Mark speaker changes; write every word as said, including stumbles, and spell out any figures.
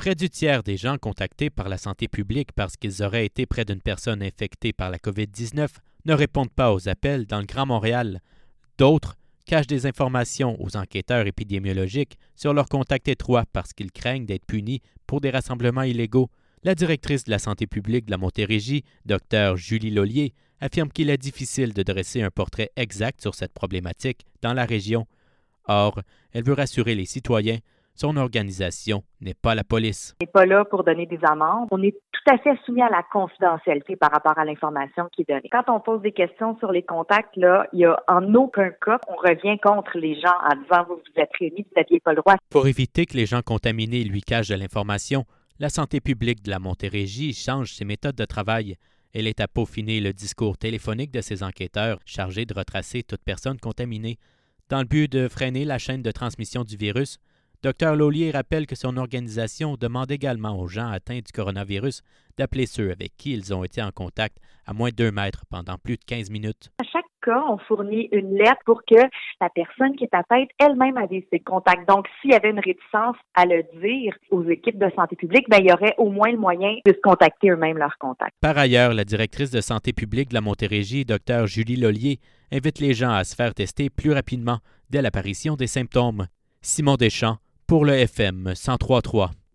Speaker 1: Près du tiers des gens contactés par la santé publique parce qu'ils auraient été près d'une personne infectée par la covid dix-neuf ne répondent pas aux appels dans le Grand Montréal. D'autres cachent des informations aux enquêteurs épidémiologiques sur leurs contacts étroits parce qu'ils craignent d'être punis pour des rassemblements illégaux. La directrice de la santé publique de la Montérégie, Dr Julie Lollier, affirme qu'il est difficile de dresser un portrait exact sur cette problématique dans la région. Or, elle veut rassurer les citoyens. Son organisation n'est pas la police.
Speaker 2: On n'est pas là pour donner des amendes. On est tout à fait soumis à la confidentialité par rapport à l'information qui est donnée. Quand on pose des questions sur les contacts, là, il n'y a en aucun cas on revient contre les gens en disant « vous vous êtes réunis, vous n'aviez pas le droit ».
Speaker 1: Pour éviter que les gens contaminés lui cachent de l'information, la santé publique de la Montérégie change ses méthodes de travail. Elle est à peaufiner le discours téléphonique de ses enquêteurs chargés de retracer toute personne contaminée. Dans le but de freiner la chaîne de transmission du virus, Dr Lollier rappelle que son organisation demande également aux gens atteints du coronavirus d'appeler ceux avec qui ils ont été en contact à moins de deux mètres pendant plus de quinze minutes.
Speaker 2: À chaque cas, on fournit une lettre pour que la personne qui est atteinte elle-même ait ses contacts. Donc, s'il y avait une réticence à le dire aux équipes de santé publique, bien, il y aurait au moins le moyen de se contacter eux-mêmes leurs contacts.
Speaker 1: Par ailleurs, la directrice de santé publique de la Montérégie, Dr Julie Lollier, invite les gens à se faire tester plus rapidement dès l'apparition des symptômes. Simon Deschamps, pour le F M cent trois point trois.